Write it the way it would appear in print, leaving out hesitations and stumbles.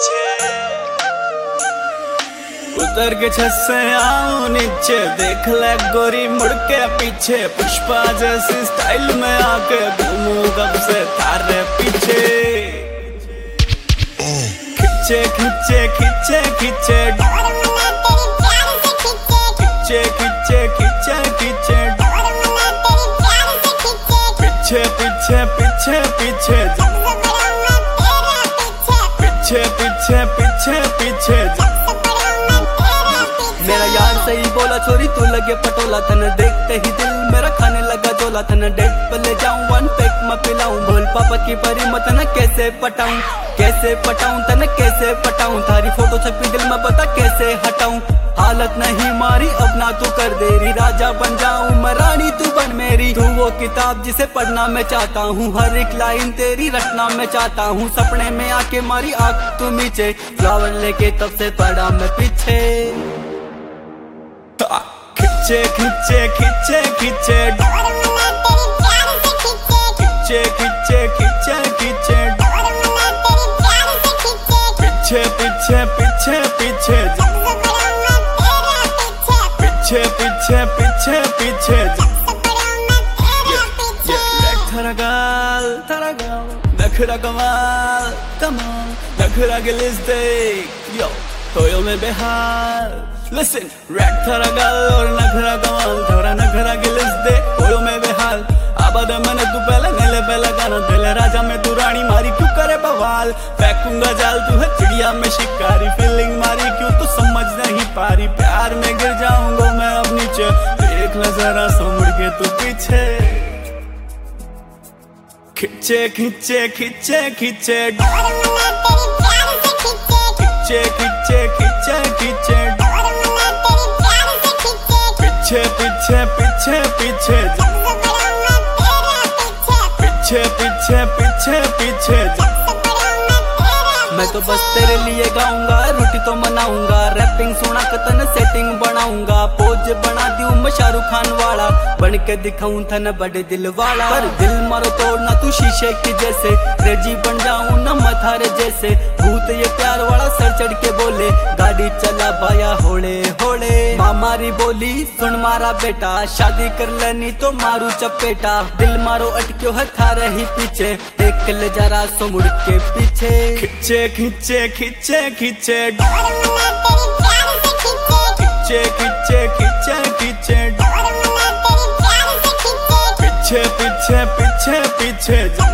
उतर के छत से आऊं नीचे, देख ले गोरी मुड़ के पीछे, पुष्पा जैसी स्टाइल में आके घूमूं कब से तारे पीछे। खिच्चे खिच्चे खिच्चे खिच्चे खिच्चे खिच्चे खिच्चे खिच्चे पीछे पीछे पीछे पीछे पीछे पीछे पीछे पीछे। मेरा यार सही बोला छोरी तू लगे पटोला, तने देखते ही दिल मेरा खाने लगा जोला। तने डेट पे ले जाऊं वन पेक मैं पिलाऊं, बोल पापा की परी मत न कैसे पटाऊं तने कैसे पटाऊं। थारी फोटो छपी दिल में बता कैसे हटाऊं, हालत नहीं मारी अब ना तू कर देरी। राजा बन जाऊं मैं रानी तू बन मेरी, तू वो किताब जिसे पढ़ना मैं चाहता हूँ, हर एक लाइन तेरी रटना मैं चाहता हूँ। सपने में आके मारी आँख तू नीचे, फ्लावर लेके तब से पड़ा मैं पीछे। खिच्चे खिच्चे खिच्चे खिच्चे खिच्चे खिच्चे खिच्चे खिच्चे पीछे पीछे पीछे पीछे पीछे पीछे पीछे पीछे। थरगाल नखरा कमाल नखरा गिलिस देख यो कोयो में बेहाल। Listen, रैक थरा गाल और नखरा कमाल, थोड़ा नखरा गिलिस दे कोयो में बेहाल। आबाद मैंने तू पहले नीले पहला गाना, दिल राजा में तू रानी मारी क्यों करे बवाल। फेंकूंगा जाल तू है चिड़िया में शिकारी, फीलिंग मारी क्यों तू समझ नहीं पा रही। प्यार में गिर जाऊंगा मैं अब नीचे, देख ले जरा सो मुड़ के तू पीछे। खिच्चे खिच्चे खिच्चे खिच्चे खिच्चे खिच्चे खिच्चे खिच्चे पीछे पीछे पीछे पीछे पीछे पीछे पीछे पीछे। मैं तो बस तेरे लिए गाऊंगा, रोटी तो मनाऊंगा, रैपिंग सुना कतन सेटिंग बनाऊंगा। पोज बना दूं मैं शाहरुख खान वाला, बन के दिखाऊं थन बड़े दिल वाला। पर दिल मारो तोड़ना तू शीशे की जैसे, क्रेजी बन जाऊं ना मथारे जैसे। भूत ये प्यार वाला सर चढ़ के बोले, गाड़ी चला भाया होले होले। मामारी बोली सुन मारा बेटा, शादी कर लेनी तो मारू चपेटा। दिल मारो अटक्यो है थारे ही पीछे, देख ले जरा सो मुड़ के पीछे। खिच्चे खिच्चे खिच्चे खिच्चे खिच्चे खिच्चे खिच्चे खिच्चे पीछे पीछे पीछे पीछे।